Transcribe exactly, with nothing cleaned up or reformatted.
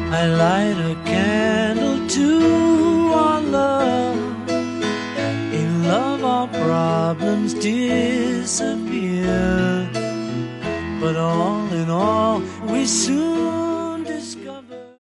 I light a candle to our love. In love our problems disappear, but all in all we soon